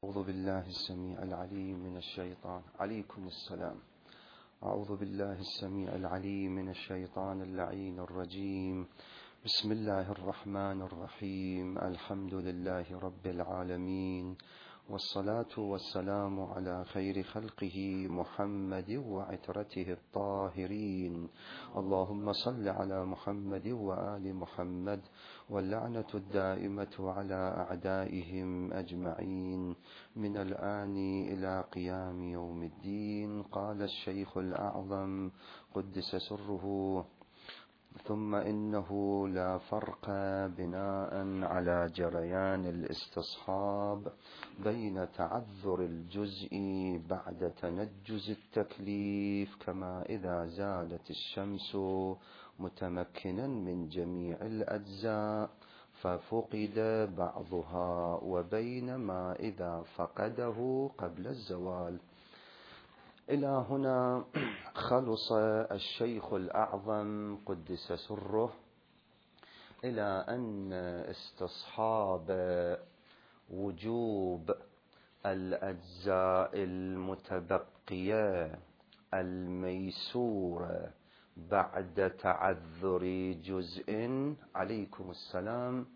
أعوذ بالله السميع العليم من الشيطان عليكم السلام. أعوذ بالله السميع العليم من الشيطان اللعين الرجيم. بسم الله الرحمن الرحيم. الحمد لله رب العالمين، والصلاة والسلام على خير خلقه محمد وعترته الطاهرين. اللهم صل على محمد وآل محمد، واللعنة الدائمة على أعدائهم أجمعين من الآن إلى قيام يوم الدين. قال الشيخ الأعظم قدس سره: ثم إنه لا فرق بناء على جريان الاستصحاب بين تعذر الجزء بعد تنجز التكليف، كما إذا زالت الشمس متمكنا من جميع الأجزاء ففقد بعضها، وبين ما إذا فقده قبل الزوال. إلى هنا خلص الشيخ الأعظم قدس سره إلى أن استصحاب وجوب الأجزاء المتبقية الميسورة بعد تعذر جزء عليكم السلام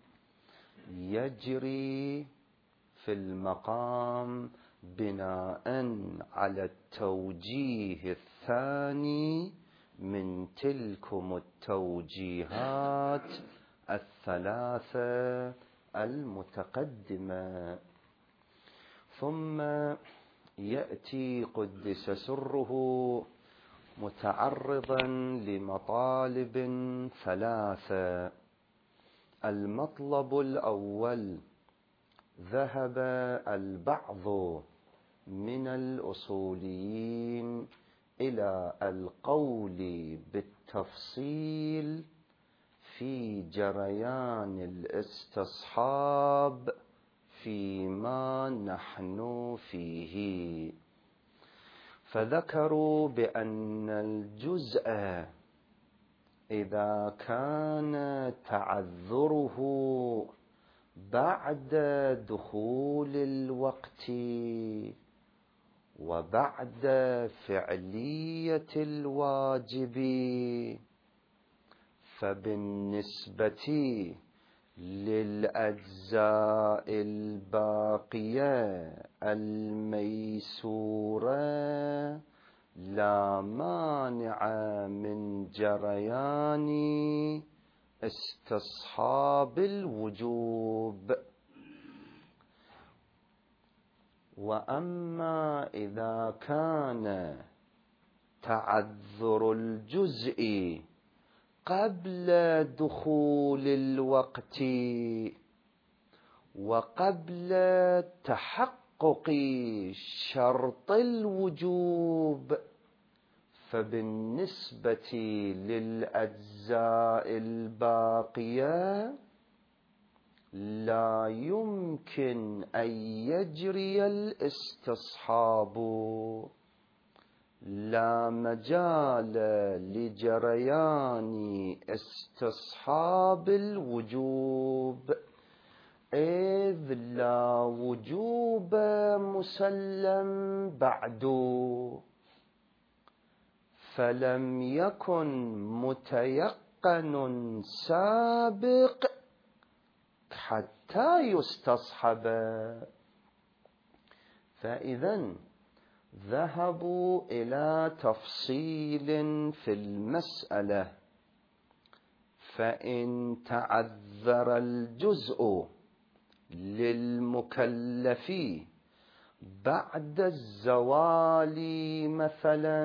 يجري في المقام بناء على التوجيه الثاني من تلكم التوجيهات الثلاثة المتقدمة. ثم يأتي قدس سره متعرضا لمطالب ثلاثة. المطلب الأول: ذهب البعض من الأصوليين إلى القول بالتفصيل في جريان الاستصحاب فيما نحن فيه، فذكروا بأن الجزء إذا كان تعذره بعد دخول الوقت وبعد فعلية الواجب، فبالنسبة للأجزاء الباقية الميسورة لا مانع من جريان استصحاب الوجوب. وأما إذا كان تعذر الجزء قبل دخول الوقت وقبل تحقق شرط الوجوب، فبالنسبة للأجزاء الباقية لا يمكن أن يجري الاستصحاب، لا مجال لجريان استصحاب الوجوب، إذ لا وجوب مسلم بعد، فلم يكن متيقن سابق حتى يستصحب. فإذا ذهبوا إلى تفصيل في المسألة، فإن تعذر الجزء للمكلف بعد الزوال مثلا،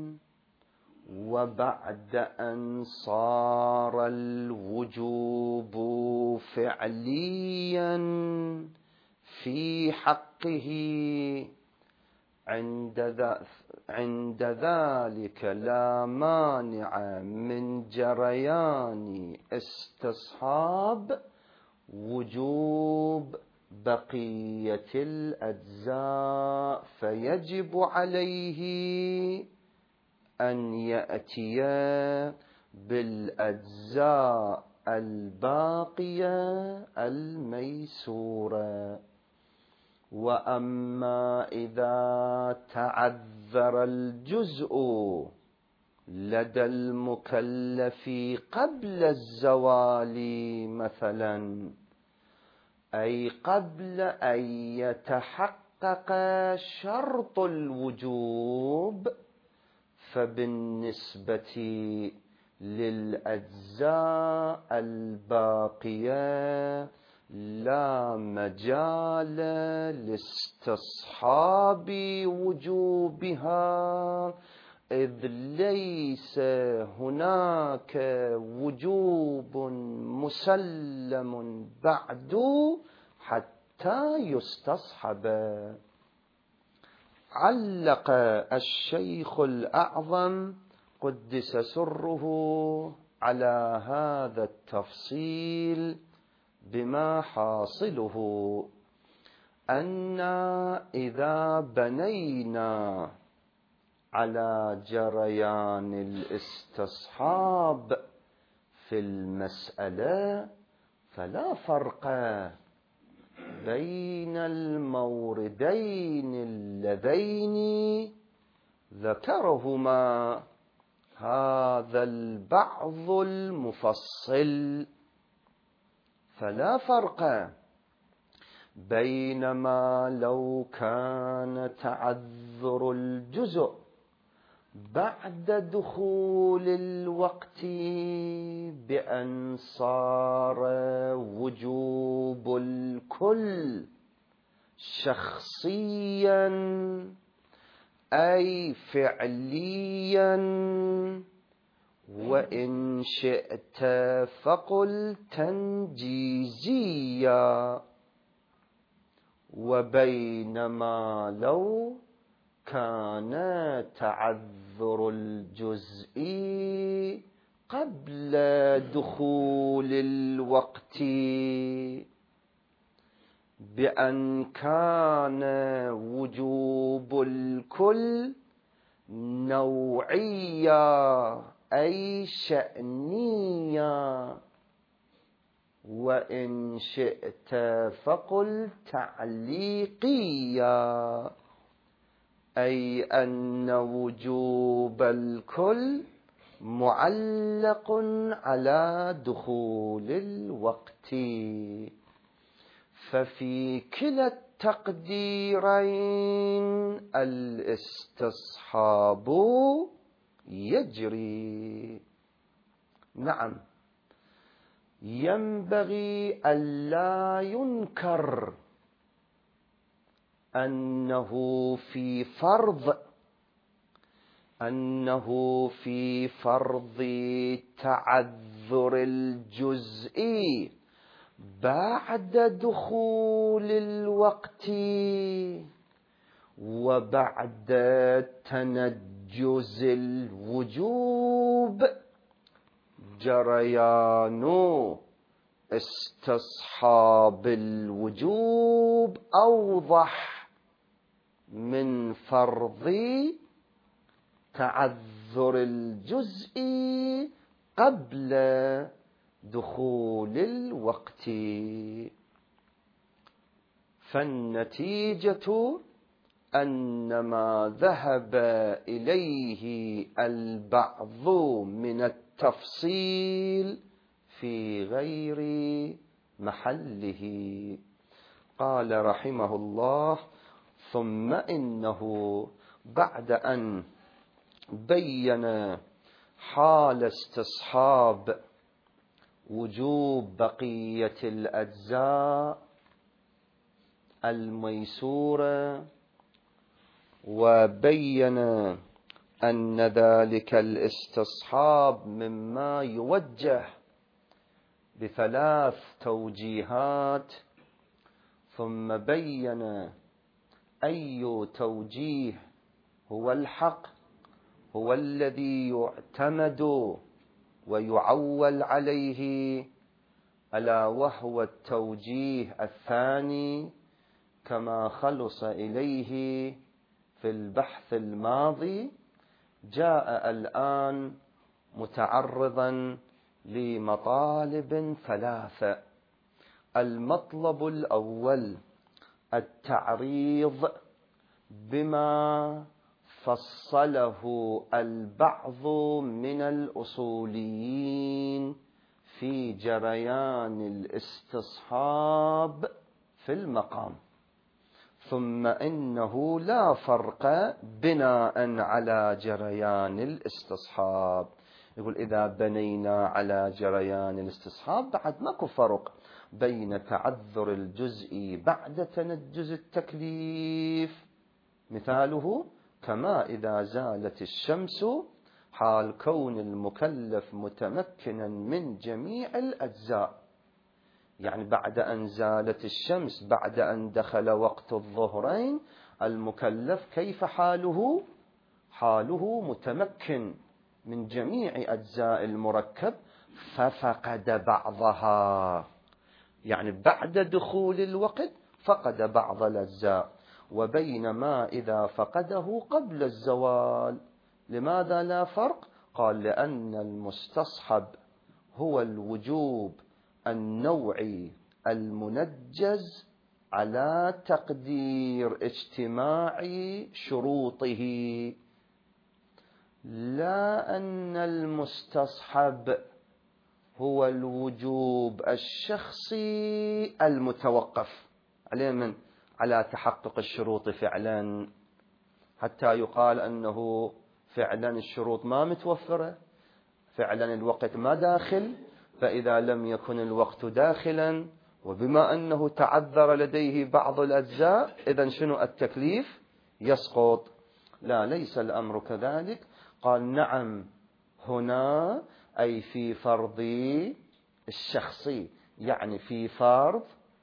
وبعد أن صار الوجوب فعليا في حقه، عند ذلك لا مانع من جريان استصحاب وجوب بقية الأجزاء، فيجب عليه أن يأتي بالأجزاء الباقية الميسورة. وأما إذا تعذر الجزء لدى المكلف قبل الزوال مثلا، أي قبل أن يتحقق شرط الوجوب، فبالنسبة للأجزاء الباقية لا مجال لاستصحاب وجوبها، إذ ليس هناك وجوب مسلم بعد حتى يستصحب. علق الشيخ الأعظم قدس سره على هذا التفصيل بما حاصله أن إذا بنينا على جريان الاستصحاب في المسألة فلا فرق بين الموردين اللذين ذكرهما هذا البعض المفصل، فلا فرق بينما لو كان تعذر الجزء بعد دخول الوقت بأن صار وجوب الكل شخصيا أي فعليا، وإن شئت فقل تنجيزيا، وبينما لو كان تعذر الجزء قبل دخول الوقت بأن كان وجوب الكل نوعيا أي شأنيا، وإن شئت فقل تعليقيا، أي أن وجوب الكل معلق على دخول الوقت، ففي كلا التقديرين الاستصحاب يجري. نعم، ينبغي ألا ينكر أنه في فرض تعذر الجزء بعد دخول الوقت وبعد تنجز الوجوب جريان استصحاب الوجوب أوضح من فرض تعذر الجزء قبل دخول الوقت. فالنتيجة أن ما ذهب إليه البعض من التفصيل في غير محله. قال رحمه الله: ثم إنه بعد أن بين حال استصحاب وجوب بقية الأجزاء الميسورة، وبين أن ذلك الاستصحاب مما يوجه بثلاث توجيهات، ثم بين أي توجيه هو الحق، هو الذي يعتمد ويعول عليه، ألا وهو التوجيه الثاني كما خلص إليه في البحث الماضي. جاء الآن متعرضا لمطالب ثلاثة. المطلب الأول التعريض بما فصله البعض من الأصوليين في جريان الاستصحاب في المقام. ثم إنه لا فرق بناء على جريان الاستصحاب. يقول إذا بنينا على جريان الاستصحاب بعد ماكو فرق بين تعذر الجزء بعد تنجز التكليف. مثاله كما إذا زالت الشمس حال كون المكلف متمكنا من جميع الأجزاء. يعني بعد أن زالت الشمس، بعد أن دخل وقت الظهرين، المكلف كيف حاله؟ حاله متمكن من جميع أجزاء المركب ففقد بعضها، يعني بعد دخول الوقت فقد بعض الأجزاء. وبينما إذا فقده قبل الزوال، لماذا لا فرق؟ قال لأن المستصحب هو الوجوب النوعي المنجز على تقدير اجتماع شروطه، لا أن المستصحب هو الوجوب الشخصي المتوقف عليه من على تحقق الشروط فعلا، حتى يقال أنه فعلا الشروط ما متوفرة، فعلا الوقت ما داخل. فإذا لم يكن الوقت داخلا وبما أنه تعذر لديه بعض الأجزاء، إذن شنو التكليف؟ يسقط. لا، ليس الأمر كذلك. قال نعم، هنا أي في فرض الشخصي، يعني في فرض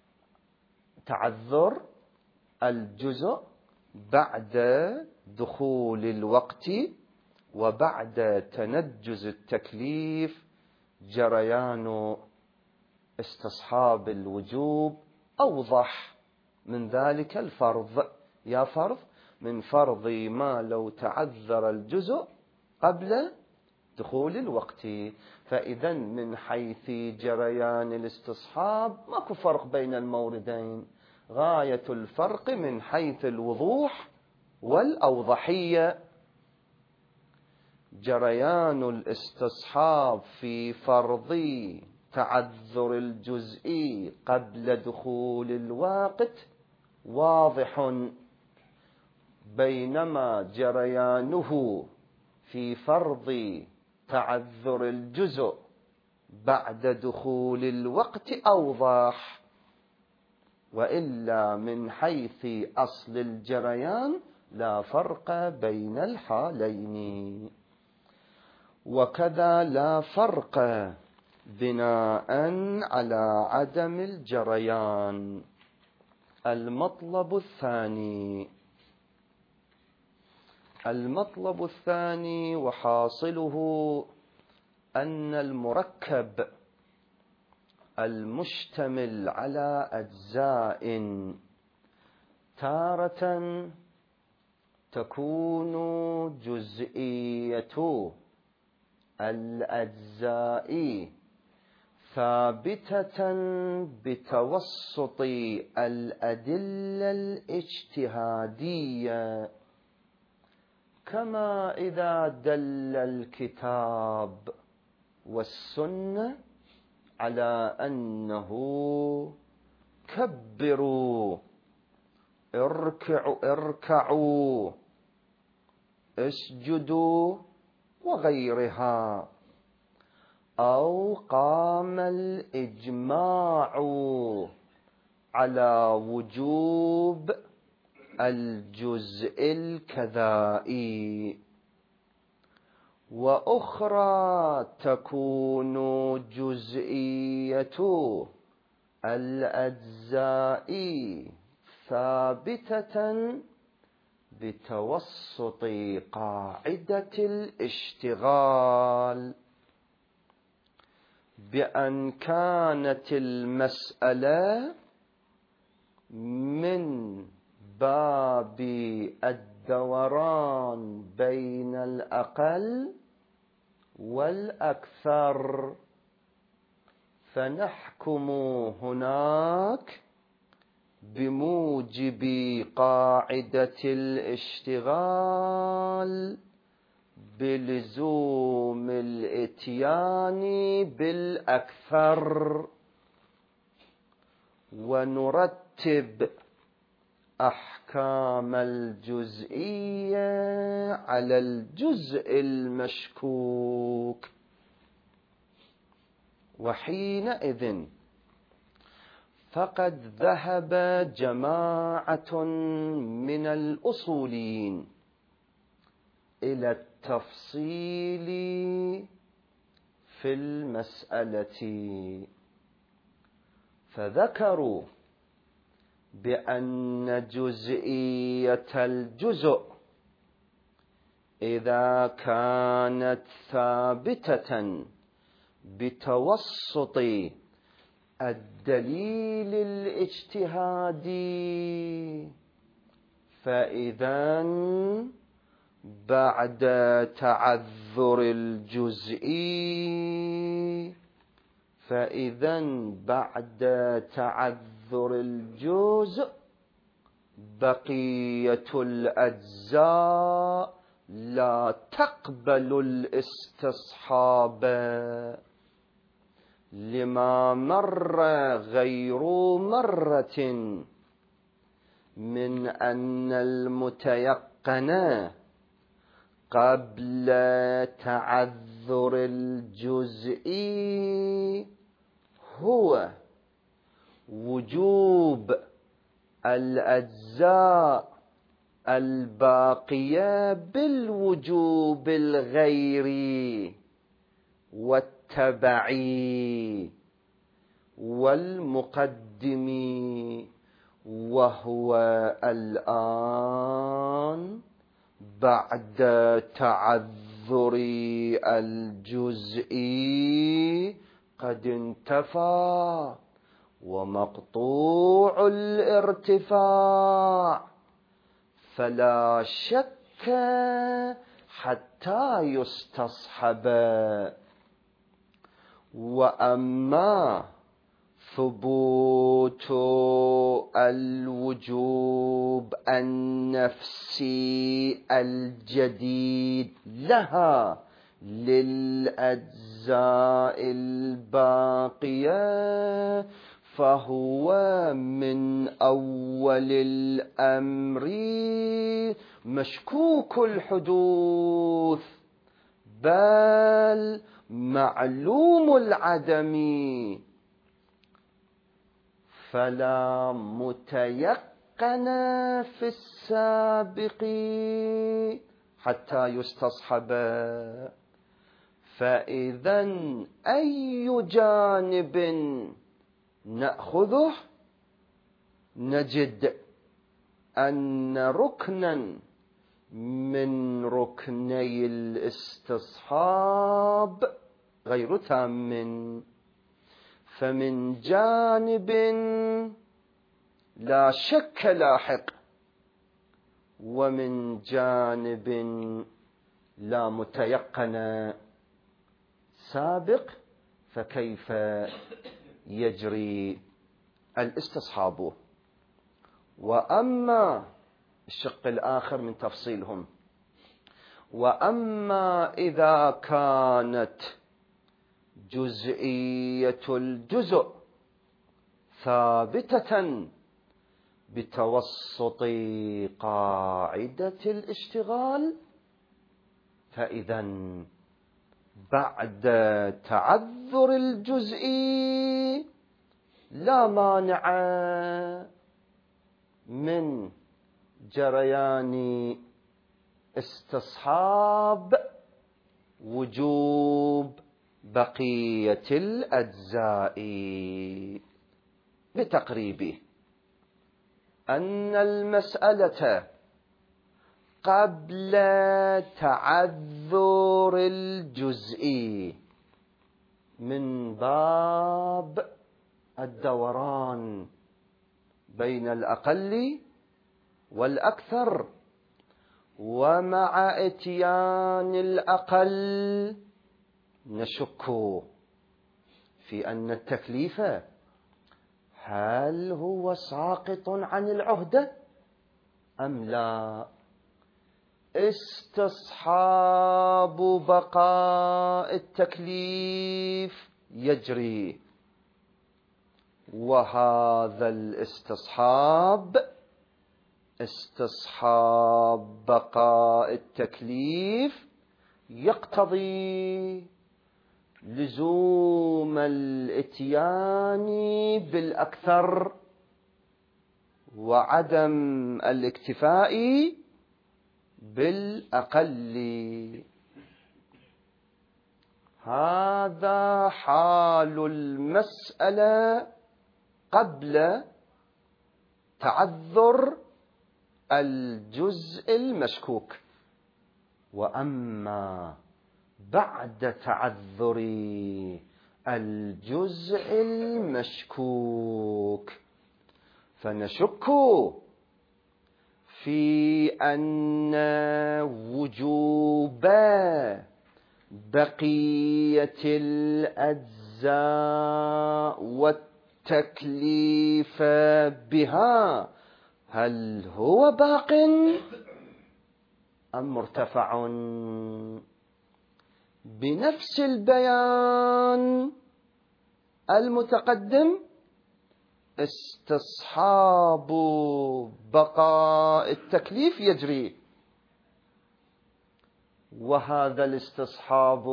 تعذر الجزء بعد دخول الوقت وبعد تنجز التكليف، جريان استصحاب الوجوب أوضح من ذلك الفرض. يا فرض من فرض ما لو تعذر الجزء قبل دخول الوقت. فإذا من حيث جريان الاستصحاب ماكو فرق بين الموردين، غاية الفرق من حيث الوضوح والأوضحية. جريان الاستصحاب في فرض تعذر الجزء قبل دخول الوقت واضح، بينما جريانه في فرض تعذر الجزء بعد دخول الوقت أوضح. وإلا من حيث أصل الجريان لا فرق بين الحالين. وكذا لا فرق بناء على عدم الجريان. المطلب الثاني وحاصله أن المركب المشتمل على أجزاء تارة تكون جزئية الأجزاء ثابتة بتوسط الأدلة الاجتهادية، كما إذا دل الكتاب والسنة على أنه كبروا، اركعوا، اسجدوا وغيرها، أو قام الإجماع على وجوب الجزء الكذائي. وأخرى تكون جزئية الأجزاء ثابتة بتوسط قاعدة الاشتغال، بأن كانت المسألة من باب الدوران بين الأقل والأكثر، فنحكم هناك بموجب قاعدة الاشتغال بلزوم الاتيان بالأكثر، ونرتب أحكام الجزئية على الجزء المشكوك. وحينئذ فقد ذهب جماعة من الأصوليين إلى التفصيل في المسألة، فذكروا بأن جزئية الجزء إذا كانت ثابتة بتوسط الدليل الاجتهادي، فإذا بعد تعذر الجزء بقية الأجزاء لا تقبل الاستصحاب، لما مر غير مرة من أن المتيقن قبل تعذر الجزء هو وجوب الأجزاء الباقية بالوجوب الغيري والتبعي والمقدمي، وهو الآن بعد تعذر الجزء قد انتفى ومقطوع الارتفاع، فلا شك حتى يستصحب. وأما ثبوت الوجوب النفسي الجديد لها للأجزاء الباقية فهو من أول الأمر مشكوك الحدوث، بل معلوم العدم، فلا متيقن في السابق حتى يستصحب. فإذا أي جانب نأخذه نجد أن ركنا من ركني الاستصحاب غير تام، فمن جانب لا شك لاحق، ومن جانب لا متيقن سابق، فكيف يجري الاستصحاب؟ وأما الشق الآخر من تفصيلهم، وأما إذا كانت جزئية الجزء ثابتة بتوسط قاعدة الاشتغال، فإذا بعد تعذر الجزء لا مانع من جريان استصحاب وجوب بقية الأجزاء، بتقريبه أن المسألة قبل تعذر الجزء من باب الدوران بين الأقل والأكثر، ومع اتيان الأقل نشك في أن التكليف هل هو ساقط عن العهدة أم لا؟ استصحاب بقاء التكليف يجري، وهذا استصحاب بقاء التكليف يقتضي لزوم الاتيان بالأكثر وعدم الاكتفاء بالأقل. هذا حال المسألة قبل تعذر الجزء المشكوك. وأما بعد تعذر الجزء المشكوك فنشك في أن وجوب بقية الأجزاء والتكليف بها هل هو باق أم مرتفع؟ بنفس البيان المتقدم استصحاب بقاء التكليف يجري، وهذا الاستصحاب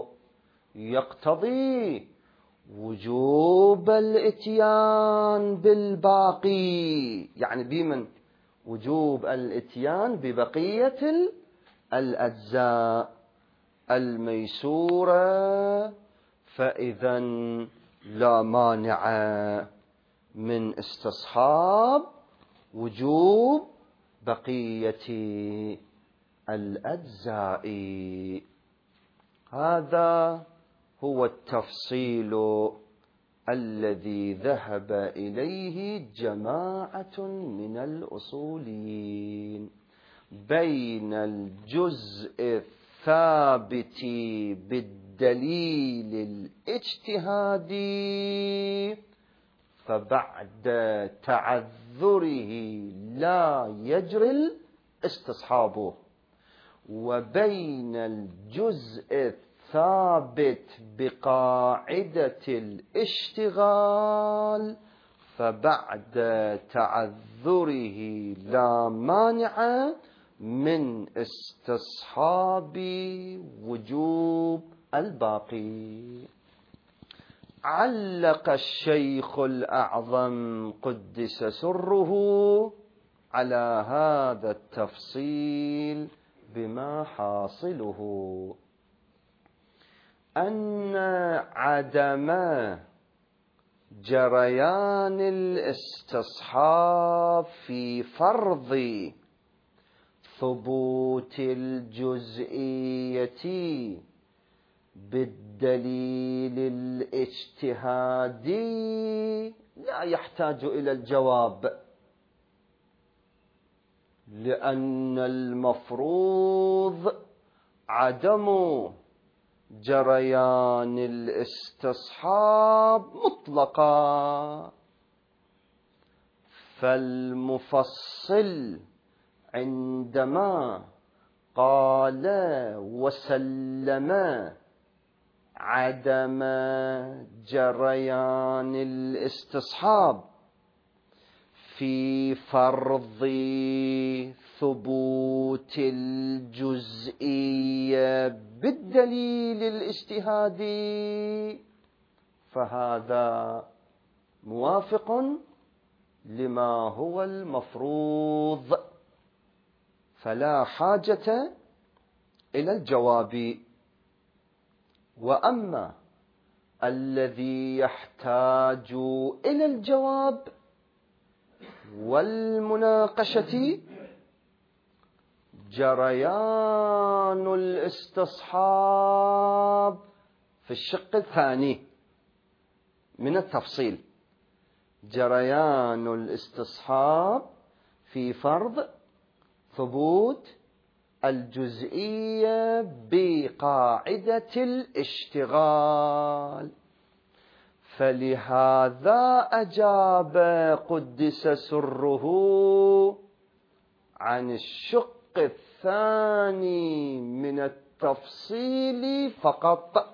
يقتضي وجوب الاتيان بالباقي، يعني بمن وجوب الاتيان ببقية الأجزاء الميسورة، فإذا لا مانع من استصحاب وجوب بقية الأجزاء. هذا هو التفصيل الذي ذهب إليه جماعة من الأصوليين بين الجزء الثابت بالدليل الاجتهادي فبعد تعذره لا يجري الاستصحاب، وبين الجزء الثابت بقاعدة الاشتغال فبعد تعذره لا مانع من استصحاب وجوب الباقي. علق الشيخ الأعظم قدس سره على هذا التفصيل بما حاصله أن عدم جريان الاستصحاب في فرض ثبوت الجزئية بالدليل الاجتهادي لا يحتاج إلى الجواب، لأن المفروض عدم جريان الاستصحاب مطلقا. فالمفصل عندما قال وسلم عدم جريان الاستصحاب في فرض ثبوت الجزئية بالدليل الاجتهادي فهذا موافق لما هو المفروض، فلا حاجة إلى الجواب. وأما الذي يحتاج إلى الجواب والمناقشة جريان الاستصحاب في الشق الثاني من التفصيل، جريان الاستصحاب في فرض ثبوت الجزئية بقاعدة الاشتغال. فلهذا أجاب قدس سره عن الشق الثاني من التفصيل فقط،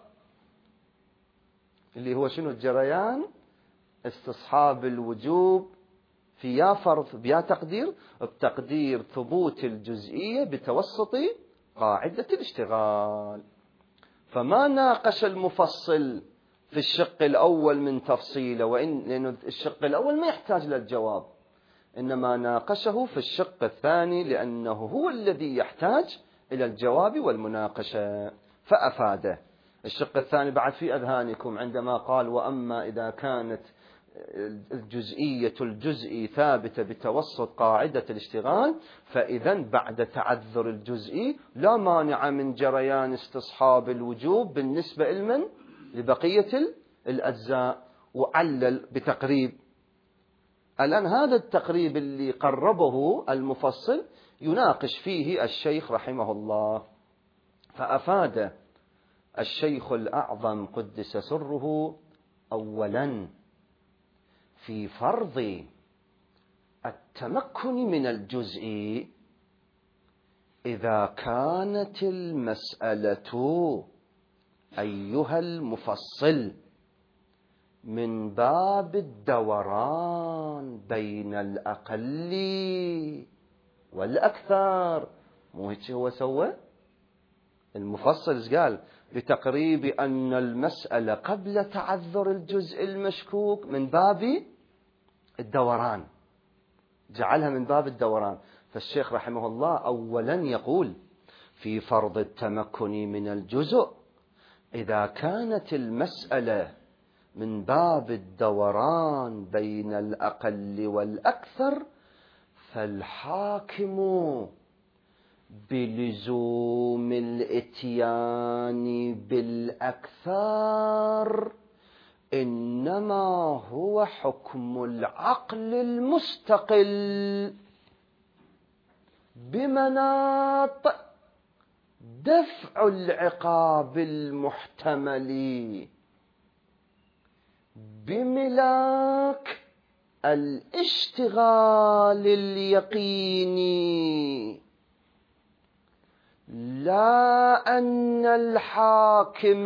اللي هو شنو؟ الجريان، استصحاب الوجوب في يا فرض بيا تقدير، بتقدير ثبوت الجزئية بتوسط قاعدة الاشتغال. فما ناقش المفصل في الشق الأول من تفصيله، لأن الشق الأول ما يحتاج للجواب، إنما ناقشه في الشق الثاني لأنه هو الذي يحتاج إلى الجواب والمناقشة، فأفاده. الشق الثاني بعد في أذهانكم عندما قال: وأما إذا كانت الجزئية الجزئي ثابتة بتوسط قاعدة الاشتغال، فإذا بعد تعذر الجزئي لا مانع من جريان استصحاب الوجوب بالنسبة لبقية الأجزاء. وعلل بتقريب. الآن هذا التقريب اللي قربه المفصل يناقش فيه الشيخ رحمه الله. فأفاد الشيخ الأعظم قدس سره أولا في فرض التمكن من الجزء إذا كانت المسألة أيها المفصل من باب الدوران بين الأقل والأكثر. مو هيك هو سوى المفصل؟ قال بتقريب أن المسألة قبل تعذر الجزء المشكوك من باب الدوران، جعلها من باب الدوران. فالشيخ رحمه الله أولا يقول في فرض التمكن من الجزء إذا كانت المسألة من باب الدوران بين الأقل والأكثر، فالحاكم بلزوم الإتيان بالأكثر إنما هو حكم العقل المستقل بمناط دفع العقاب المحتمل بملاك الاشتغال اليقيني، لا أن الحاكم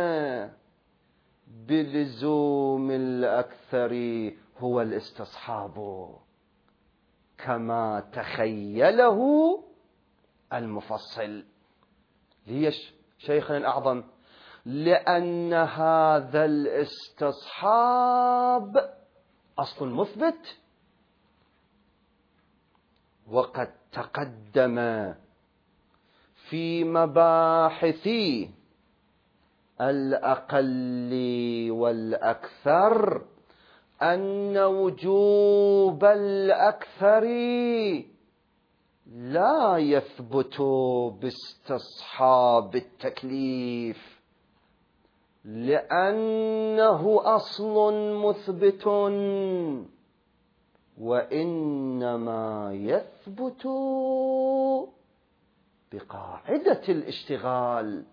بلزوم الأكثر هو الاستصحاب كما تخيله المفصل. ليش شيخنا الأعظم؟ لأن هذا الاستصحاب أصل مثبت، وقد تقدم في مباحث الأقل والأكثر أن وجوب الأكثر لا يثبت باستصحاب التكليف، لأنه أصل مثبت، وإنما يثبت بقاعدة الاشتغال.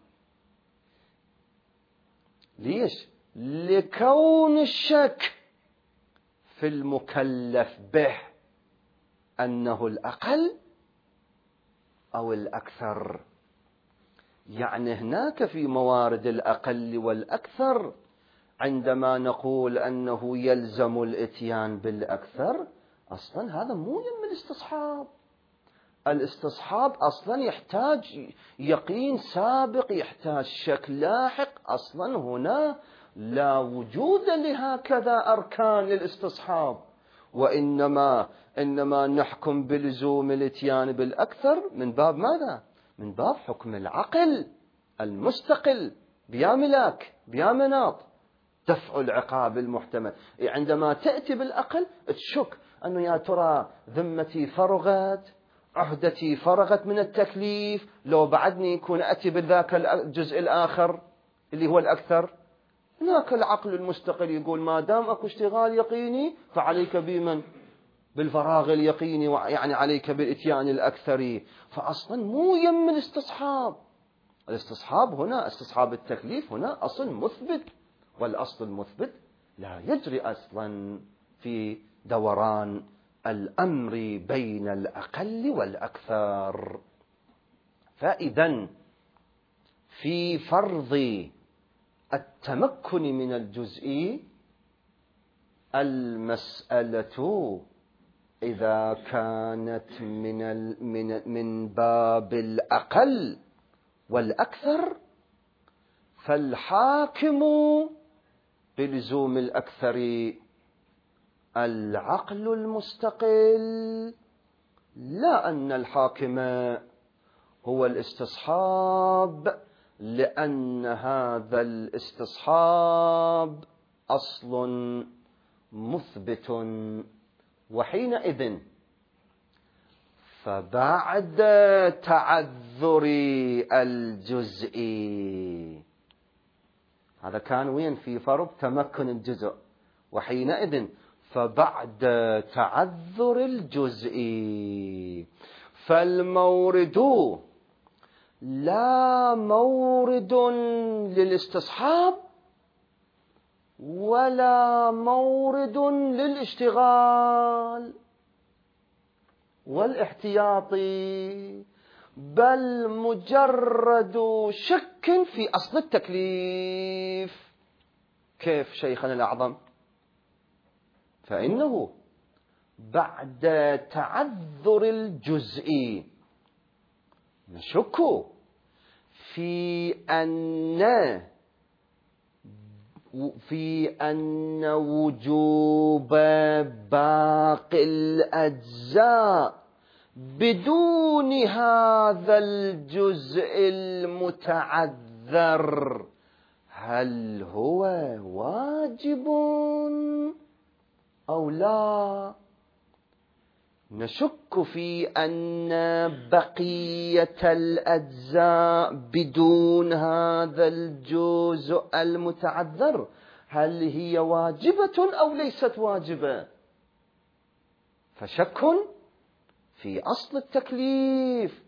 ليش؟ لكون الشك في المكلف به أنه الأقل أو الأكثر. يعني هناك في موارد الأقل والأكثر عندما نقول أنه يلزم الإتيان بالأكثر، أصلا هذا مو يم الاستصحاب. الاستصحاب أصلا يحتاج يقين سابق، يحتاج شك لاحق. أصلا هنا لا وجود لهكذا أركان للاستصحاب، إنما نحكم بلزوم الاتيان بالأكثر من باب ماذا؟ من باب حكم العقل المستقل بيا ملاك بيا مناط دفع العقاب المحتمل. عندما تأتي بالأقل تشك أنه يا ترى ذمتي فرغت، عهدتي فرغت من التكليف، لو بعدني يكون أتي بذاك الجزء الآخر اللي هو الأكثر. هناك العقل المستقل يقول ما دام أكو اشتغال يقيني فعليك بمن؟ بالفراغ اليقيني، يعني عليك بالإتيان الأكثر. فأصلا مو يم الاستصحاب. الاستصحاب هنا استصحاب التكليف هنا أصل مثبت، والأصل المثبت لا يجري أصلا في دوران الأمر بين الأقل والأكثر. فإذا في فرض التمكن من الجزء، المسألة إذا كانت من باب الأقل والأكثر، فالحاكم بلزوم الأكثر العقل المستقل، لا أن الحاكم هو الاستصحاب، لأن هذا الاستصحاب أصل مثبت. وحينئذ فبعد تعذر الجزء، هذا كان وين في فرض تمكن الجزء، وحينئذ فبعد تعذر الجزء فالمورد لا مورد للاستصحاب ولا مورد للاشتغال والاحتياط، بل مجرد شك في أصل التكليف. كيف شيخنا الأعظم؟ فإنه بعد تعذر الجزء نشك في أن وجوب باقي الأجزاء بدون هذا الجزء المتعذر هل هو واجب أو لا. نشك في أن بقية الأجزاء بدون هذا الجزء المتعذر هل هي واجبة أو ليست واجبة، فشك في أصل التكليف.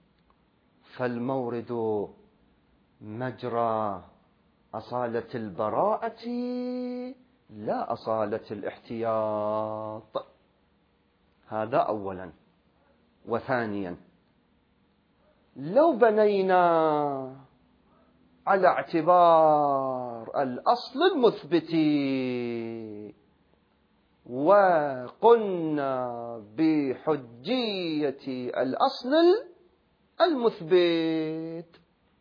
فالمورد مجرى أصالة البراءة لا أصالة الاحتياط. هذا أولا. وثانيا، لو بنينا على اعتبار الأصل المثبت وقلنا بحجية الأصل المثبت،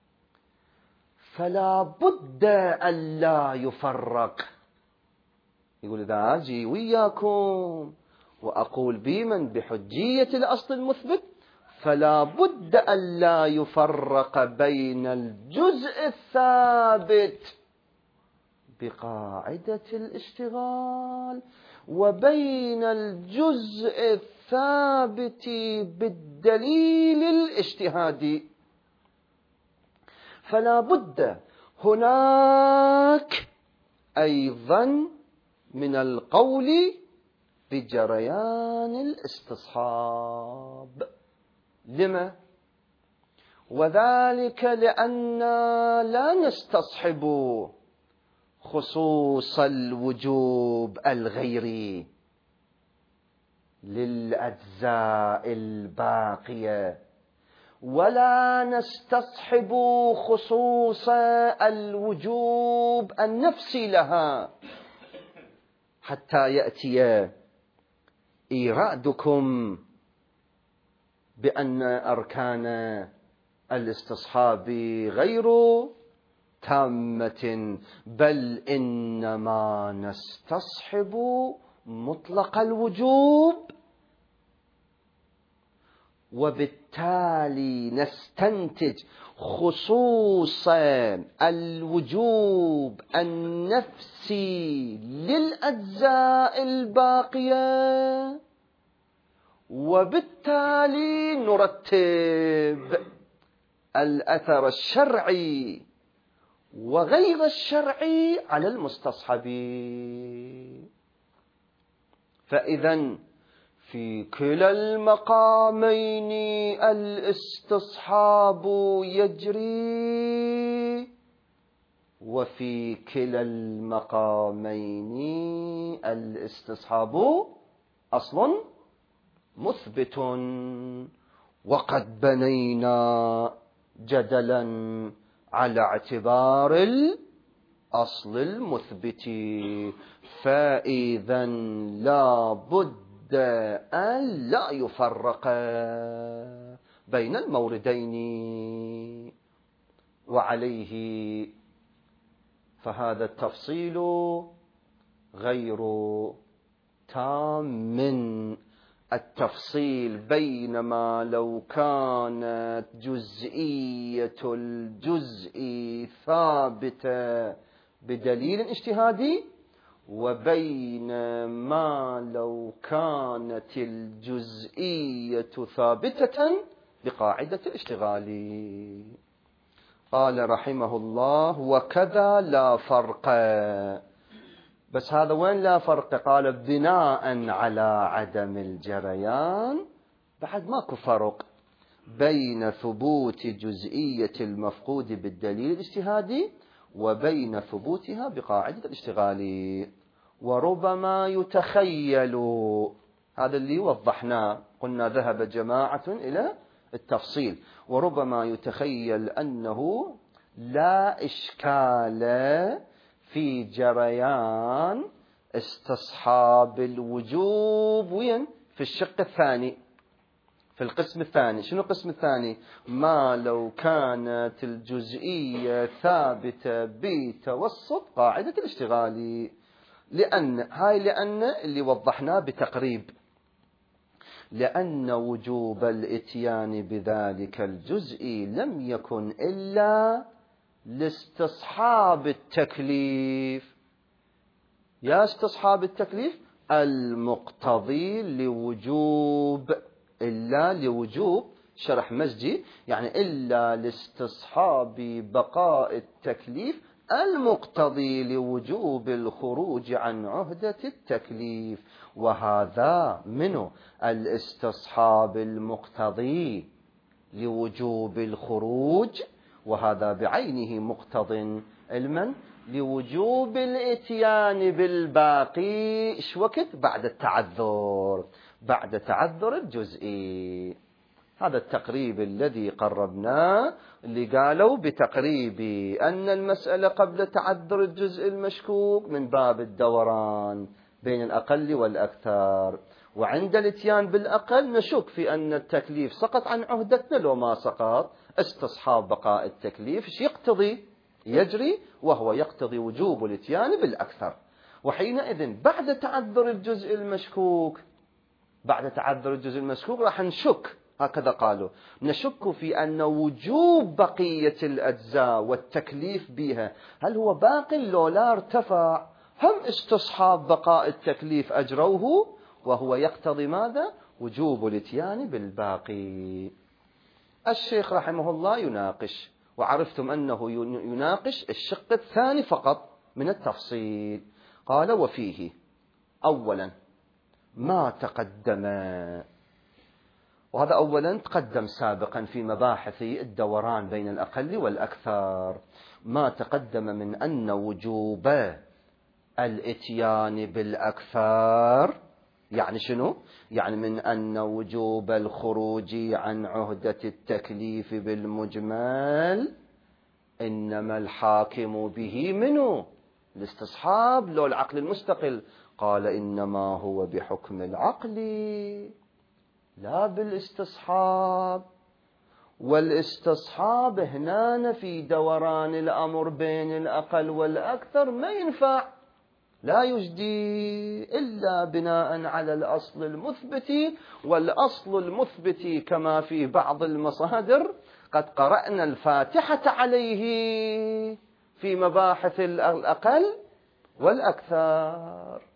فلا بد أن لا يفرق. يقول إذا أجي وياكم وأقول بمن بحجية الأصل المثبت فلا بد أن لا يفرق بين الجزء الثابت بقاعدة الاشتغال وبين الجزء الثابت بالدليل الاجتهادي. فلا بد هناك أيضا من القول بجريان الاستصحاب. لما؟ وذلك لأننا لا نستصحب خصوص الوجوب الغيري للأجزاء الباقية، ولا نستصحب خصوص الوجوب النفسي لها، حتى يأتي إيرادكم بأن أركان الاستصحاب غير تامة، بل إنما نستصحب مطلق الوجوب، وبالتالي نستنتج خصوص الوجوب النفسي للأجزاء الباقية، وبالتالي نرتب الأثر الشرعي وغير الشرعي على المستصحب. فإذا في كلا المقامين الاستصحاب يجري وفي كلا المقامين الاستصحاب أصل مثبت. وقد بنينا جدلا على اعتبار الأصل المثبت، فإذا لا بد أن لا يفرق بين الموردين. وعليه فهذا التفصيل غير تام. التفصيل بينما لو كانت جزئية الجزء ثابتة بدليل اجتهادي، وبين ما لو كانت الجزئية ثابتة بقاعدة الاشتغال. قال رحمه الله: وكذا لا فرق. بس هذا وين لا فرق؟ قال بناء على عدم الجريان، بعد ماكو فرق بين ثبوت جزئية المفقود بالدليل الاجتهادي وبين ثبوتها بقاعدة الاشتغال. وربما يتخيل، هذا اللي وضحناه، قلنا ذهب جماعة إلى التفصيل، وربما يتخيل أنه لا إشكال في جريان استصحاب الوجوب وين؟ في الشق الثاني، في القسم الثاني. شنو القسم الثاني؟ ما لو كانت الجزئية ثابتة بتوسط قاعدة الاشتغال. لأن اللي وضحناه بتقريب، لأن وجوب الإتيان بذلك الجزء لم يكن إلا لاستصحاب التكليف. يا استصحاب التكليف المقتضي لوجوب، إلا لوجوب شرح مزجي، يعني إلا لاستصحاب بقاء التكليف المقتضي لوجوب الخروج عن عهدة التكليف. وهذا منه الاستصحاب المقتضي لوجوب الخروج، وهذا بعينه مقتض علما لوجوب الاتيان بالباقي. ايش وقت؟ بعد التعذر، بعد تعذر الجزئي. هذا التقريب الذي قربناه، اللي قالوا بتقريب أن المسألة قبل تعذر الجزء المشكوك من باب الدوران بين الأقل والأكثر، وعند الاتيان بالأقل نشك في أن التكليف سقط عن عهدتنا لو ما سقط. استصحاب بقاء التكليف ايش يقتضي؟ يجري، وهو يقتضي وجوب الاتيان بالأكثر. وحينئذ بعد تعذر الجزء المشكوك، بعد تعذر الجزء المشكوك راح نشك، هكذا قالوا، نشك في أن وجوب بقية الأجزاء والتكليف بها هل هو باق لو لا ارتفع. هم استصحاب بقاء التكليف أجروه، وهو يقتضي ماذا؟ وجوب الاتيان بالباقي. الشيخ رحمه الله يناقش، وعرفتم أنه يناقش الشق الثاني فقط من التفصيل. قال: وفيه أولا ما تقدم، وهذا أولا تقدم سابقا في مباحث الدوران بين الأقل والأكثر، ما تقدم من أن وجوب الاتيان بالأكثر يعني شنو؟ يعني من أن وجوب الخروج عن عهدة التكليف بالمجمل إنما الحاكم به منه الاستصحاب لو العقل المستقل. قال: إنما هو بحكم العقل لا بالاستصحاب. والاستصحاب هنا في دوران الأمر بين الأقل والأكثر ما ينفع، لا يجدي إلا بناء على الأصل المثبت. والأصل المثبت كما في بعض المصادر قد قرأنا الفاتحة عليه في مباحث الأقل والأكثر.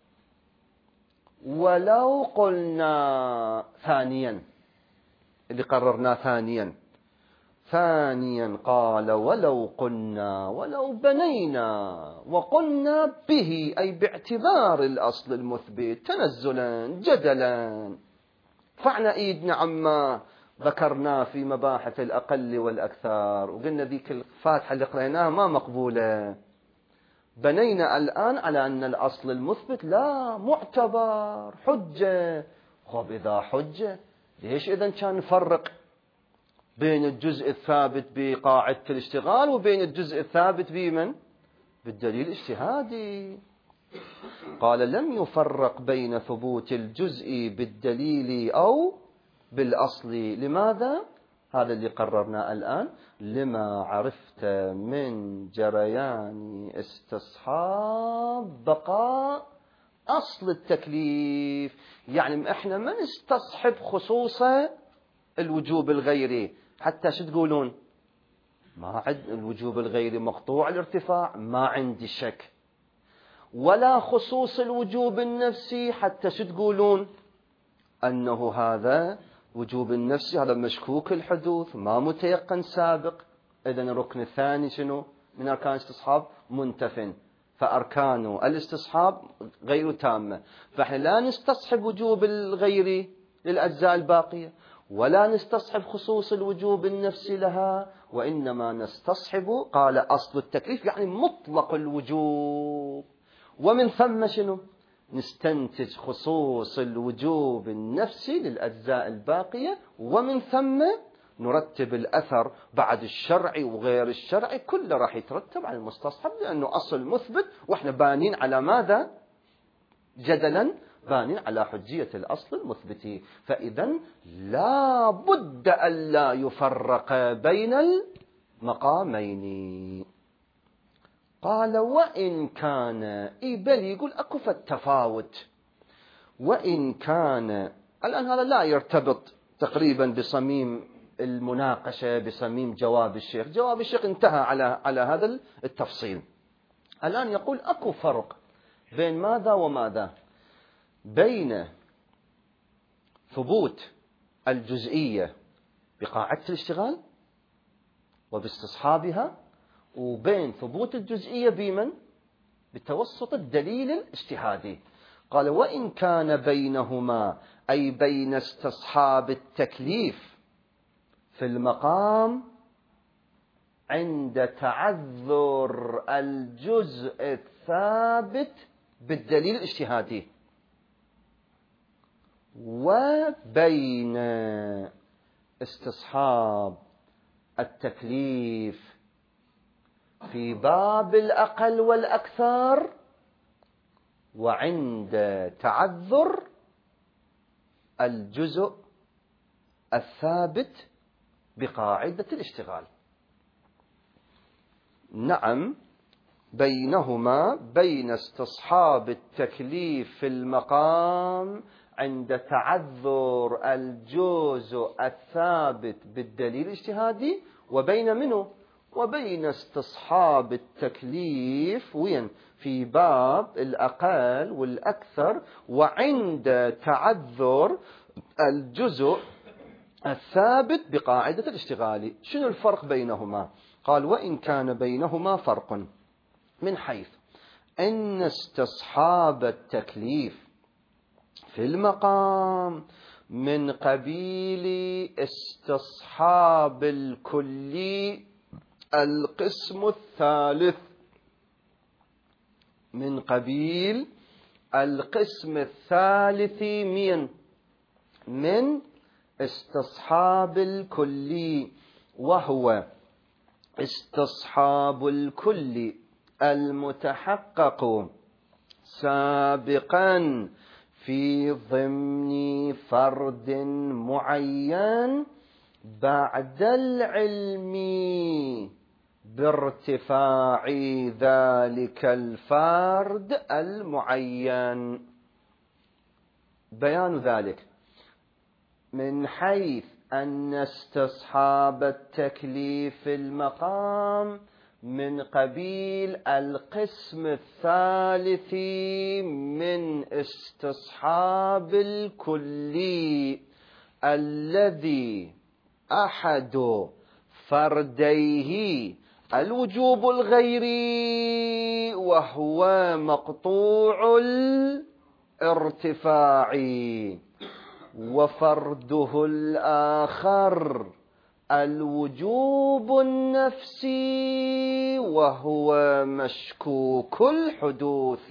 ولو قلنا ثانيا، اللي قررنا ثانيا قال: ولو قلنا، ولو بنينا وقلنا به، أي باعتبار الأصل المثبت تنزلا جدلا، فعنا إيدنا عما ذكرنا في مباحث الأقل والأكثر، وقلنا ذيك الفاتحة اللي قرأناها ما مقبولة، بنينا الآن على أن الأصل المثبت لا معتبر حجة. خب إذا حجة ليش إذن كان نفرق بين الجزء الثابت بقاعدة الاشتغال وبين الجزء الثابت بمن؟ بالدليل الاجتهادي. قال لم يفرق بين ثبوت الجزء بالدليل أو بالأصل. لماذا؟ هذا اللي قررنا الآن. لما عرفت من جريان استصحاب بقاء أصل التكليف. يعني احنا ما نستصحب خصوص الوجوب الغيري. حتى شو تقولون؟ ما عند الوجوب الغيري مقطوع الارتفاع، ما عندي شك. ولا خصوص الوجوب النفسي، حتى شو تقولون؟ أنه هذا وجوب النفسي هذا مشكوك الحدوث، ما متيقن سابق. إذن الركن الثاني شنو من أركان الاستصحاب؟ منتف، فأركان الاستصحاب غير تامة. فإحنا لا نستصحب وجوب الغيري للأجزاء الباقية، ولا نستصحب خصوص الوجوب النفسي لها، وإنما نستصحب قال أصل التكليف يعني مطلق الوجوب. ومن ثم شنو؟ نستنتج خصوص الوجوب النفسي للأجزاء الباقية، ومن ثم نرتب الأثر بعد الشرعي وغير الشرعي كله راح يترتب على المستصحب، لأنه أصل مثبت وإحنا بانين على ماذا؟ جدلا بانين على حجية الأصل المثبت. فإذا لا بد أن لا يفرق بين المقامين. قال وإن كان بل يقول أكو التفاوت. وإن كان الآن هذا لا يرتبط تقريبا بصميم المناقشة، بصميم جواب الشيخ. جواب الشيخ انتهى على هذا التفصيل. الآن يقول أكو فرق بين ماذا وماذا؟ بين ثبوت الجزئية بقاعدة الاشتغال وباستصحابها، وبين ثبوت الجزئية بمن؟ بتوسط الدليل الاجتهادي. قال وإن كان بينهما أي بين استصحاب التكليف في المقام عند تعذر الجزء الثابت بالدليل الاجتهادي، وبين استصحاب التكليف في باب الأقل والأكثر وعند تعذر الجزء الثابت بقاعدة الاشتغال. نعم بينهما بين استصحاب التكليف في المقام عند تعذر الجزء الثابت بالدليل الاجتهادي، وبين منه؟ وبين استصحاب التكليف وين؟ في باب الأقل والأكثر وعند تعذر الجزء الثابت بقاعدة الاشتغال. شنو الفرق بينهما؟ قال وإن كان بينهما فرق من حيث أن استصحاب التكليف في المقام من قبيل استصحاب الكلي القسم الثالث، من قبيل القسم الثالث من استصحاب الكلي، وهو استصحاب الكلي المتحقق سابقا في ضمن فرد معين بعد العلم بارتفاع ذلك الفرد المعين. بيان ذلك من حيث أن استصحاب التكليف في المقام من قبيل القسم الثالث من استصحاب الكلي الذي أحد فرديه الوجوب الغيري وهو مقطوع الارتفاع، وفرده الآخر الوجوب النفسي وهو مشكوك الحدوث.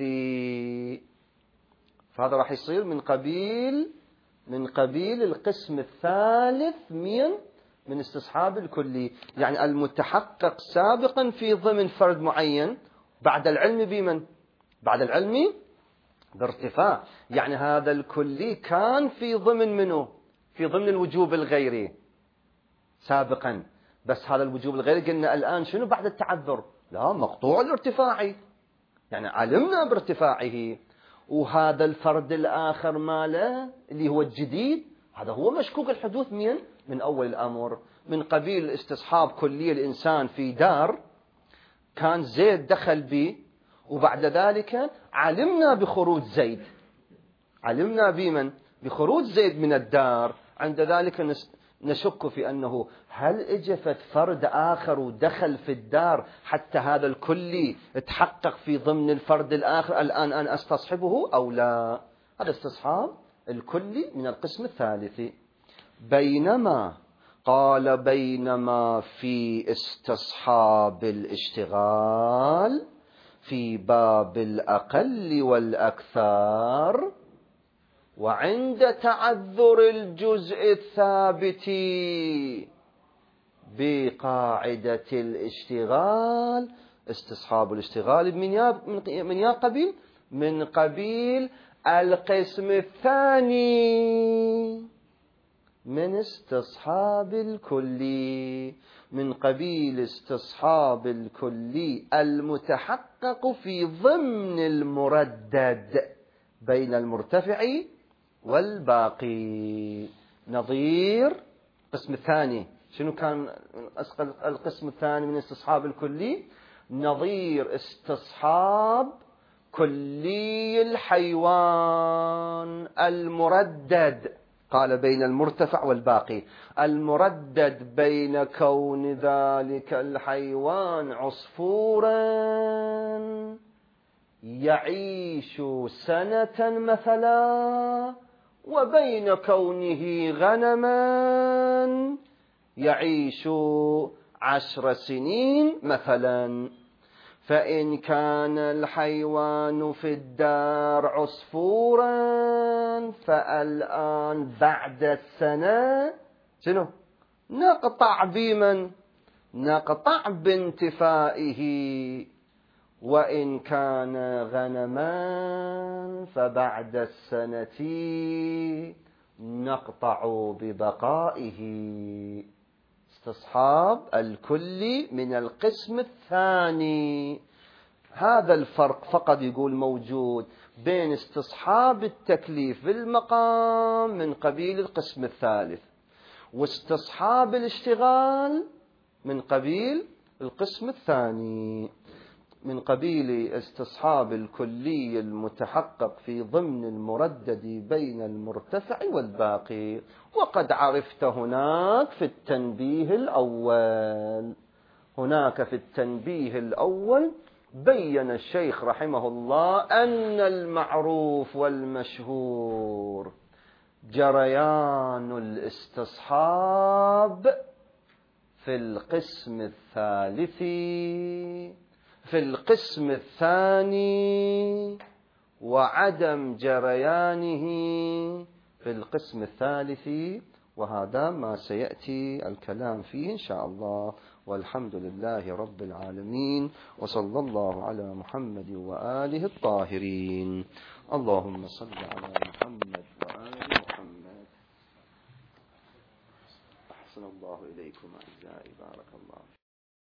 فهذا راح يصير من قبيل القسم الثالث من استصحاب الكلي، يعني المتحقق سابقا في ضمن فرد معين بعد العلم بمن؟ بعد العلم بارتفاع، يعني هذا الكلي كان في ضمن منه؟ في ضمن الوجوب الغيري سابقا، بس هذا الوجوب الغيري قلنا الآن شنو بعد التعذر؟ لا، مقطوع الارتفاع، يعني علمنا بارتفاعه. وهذا الفرد الآخر ماله اللي هو الجديد، هذا هو مشكوك الحدوث من أول الأمر، من قبيل استصحاب كلية الإنسان في دار كان زيد دخل به، وبعد ذلك علمنا بخروج زيد، علمنا بمن؟ بخروج زيد من الدار. عند ذلك نشك في أنه هل اجفت فرد آخر ودخل في الدار حتى هذا الكلي تحقق في ضمن الفرد الآخر الآن أنا أستصحبه أو لا؟ هذا استصحاب الكلي من القسم الثالث. بينما قال بينما في استصحاب الاشتغال في باب الأقل والأكثر وعند تعذر الجزء الثابت بقاعدة الاشتغال. استصحاب الاشتغال من قبيل القسم الثاني من استصحاب الكلي، من قبيل استصحاب الكلي المتحقق في ضمن المردد بين المرتفع والباقي. نظير القسم الثاني، شنو كان القسم الثاني من استصحاب الكلي؟ نظير استصحاب كلي الحيوان المردد، قال بين المرتفع والباقي، المردد بين كون ذلك الحيوان عصفورا يعيش سنة مثلا، وبين كونه غنما يعيش 10 سنين مثلا. فإن كان الحيوان في الدار عصفورا فالآن بعد السنة شنو؟ نقطع بمن؟ نقطع بانتفائه. وإن كان غنما فبعد السنة نقطع ببقائه. استصحاب الكلي من القسم الثاني. هذا الفرق فقط يقول موجود بين استصحاب التكليف بالمقام من قبيل القسم الثالث، واستصحاب الاشتغال من قبيل القسم الثاني، من قبيل استصحاب الكلي المتحقق في ضمن المردد بين المرتفع والباقي. وقد عرفت هناك في التنبيه الأول بين الشيخ رحمه الله أن المعروف والمشهور جريان الاستصحاب في القسم الثاني وعدم جريانه في القسم الثالث، وهذا ما سيأتي الكلام فيه إن شاء الله. والحمد لله رب العالمين، وصلى الله على محمد وآله الطاهرين. اللهم صل على محمد وآل محمد. أحسن الله إليكم أعزائي، بارك الله.